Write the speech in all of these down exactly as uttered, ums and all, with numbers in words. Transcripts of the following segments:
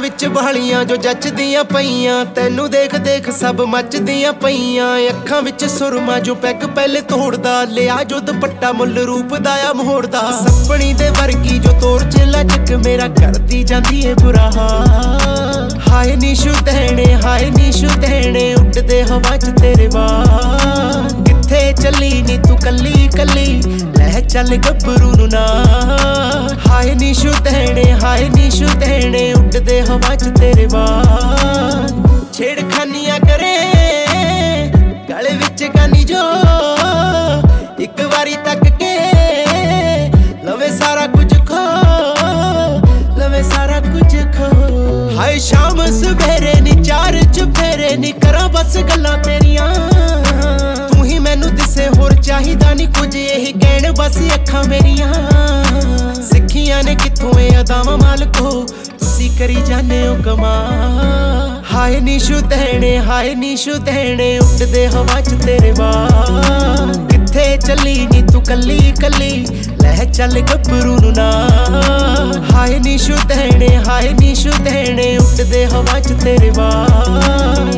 विच बहलियां जो जचदियां पईयां, तैनू देख देख सब मचदियां पईयां। अखां विच सुरमा जो पैग पहले तोड़दा, लिया जो दुपट्टा मुल रूप दा आ मोड़दा। सपनी दे वर्गी जो तोर च लचक मेरा करदी जांदी ए बुरा हाल। हाय नीशू तैणे हाय नीशू तैणे उड़दे हवा च तेरे वाल। किथे चली नी तू कली कली लह चल गब्बरू नू नाल। हाय नीशू तैणे हाय नीशू तैणे उड़दे हवा च तेरे वाल। छेड़खानियां करे गले विच गानी जो एक वारी तक के लवे सारा कुछ खो लवे सारा कुछ खो। हाय शाम सवेरे नी चार चुफेरे नी करा बस गल्लां तेरियां। तू ही मैनू दिसे होर चाहिदा नी कुछ, यही कहण बस अखां मेरियां। सिक्खियां ने कित्थों ए अदावां मालको, तुसी करी जाने ओ कमाल। हाय नीशू तैणे हाय नीशू तैणे उड़दे हवा च तेरे वाल। किथे चली नी तू कली कली लह चल गब्बरू नू नाल। हाय नीशू तैणे हाय नीशू तैणे उड़दे हवा च तेरे वाल।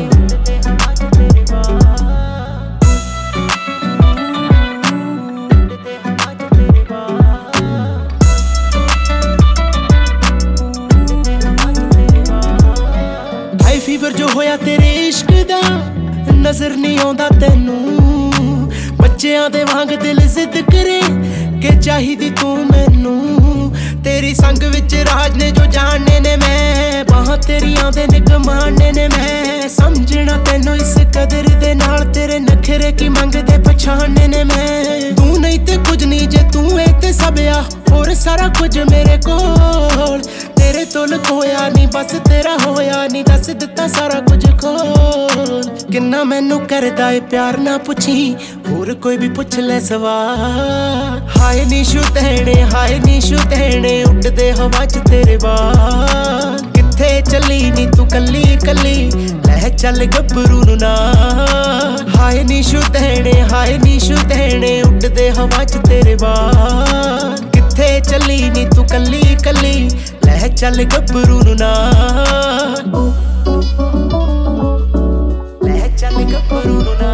फीवर जो होया तेरे इश्क दा नजर नहीं आउंदा तैनू। बच्चियां दे वांग दिल जिद करे के चाहिदी तू मैनू। तेरी संग विच राज ने जो जानने ने मैं, बाहां तेरियां दे निगमाने ने मैं। समझना तैनू इस कदर दे नाल तेरे नखरे की मंगदे पछाणने ने मैं। तू नहीं ते कुछ नहीं जे तू है ते सब आ, होर सारा कुछ मेरे कोल। तेरे तो लकोया नी बस तेरा होया नी, दस दिता सारा कुछ खोल। किन्ना मैनू करदा ए प्यार ना पुछी, होर कोई भी पुछ ले सवाल। हाय नीशू तैणे हाय नीशू तैणे उड़दे हवा च तेरे वाल। किथे चली नी तू कली कली लह चल गब्बरू नू नाल। हाय नीशू तैणे हाय नीशू तैणे उड़दे हवा च तेरे वाल। किथे चली नी तू कली कली लह चल गब्बरू नू नाल। लह चल गब्बरू नू नाल।